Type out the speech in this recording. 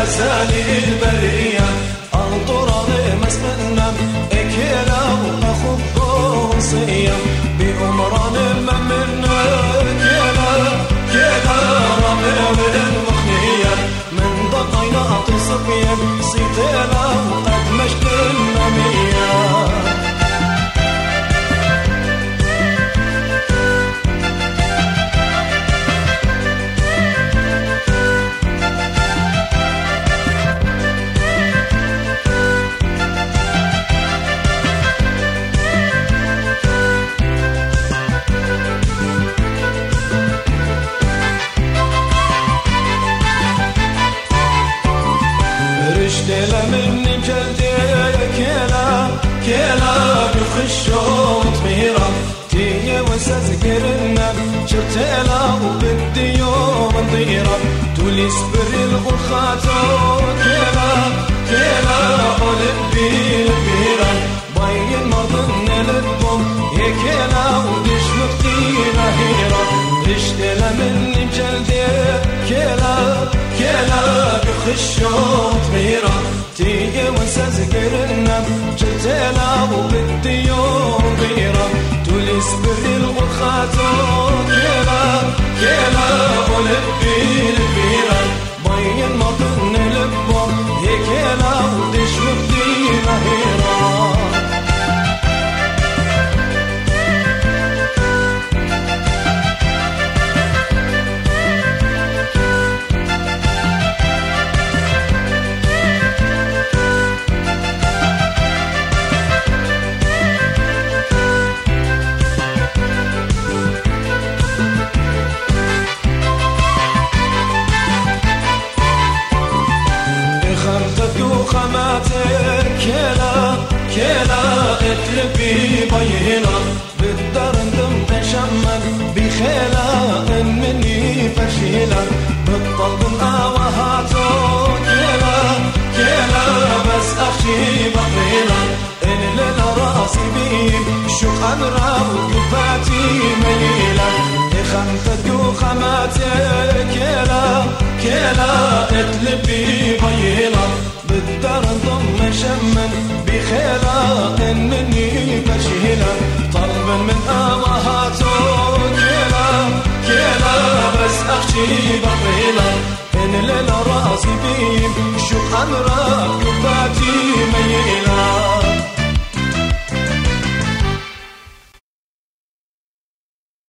غزالي البرية أنطراني مسمنا إكيلا وأخب وصية بأمران ممنا كيلا رمي المخنية من دقينا تصفيا سيتيلا وقد مشت النمية رشتلا مني جلدي كيلا بخشوط ميرا تيجي وسازقرنا شرتلا وبدي يوم نضيرا تولي سبر الغرخاتو كيلا قلبي البيرا باين مرضن للبوم يا كيلا ودش مقتينا هيرا رشتلا مني جلدي كيلا بخشوط ميرا تيجي وسازقرنا جلتلا وبدي يوم غيرا تولي سبر الغرخاتو كيلا قلبي البيرا باين مطن لبهم يا كيلا ودش مقتينا هيرا كيلا اتلبي بينا بالدار ندم تشمل بخيلا مني فشيلا بالطلب الآوهاتو كيلا بس أخشي بطيلا الليل راسي بيم شو أمرا وقفاتي ميلا خمتك وخماتي كيلا اتلبي بينا بالدار ضم شمن بخيلا انني بشيلا طلبا من امهاتو كيلا بس اخشي بطيلا ان ليل راسي بيم شو امرا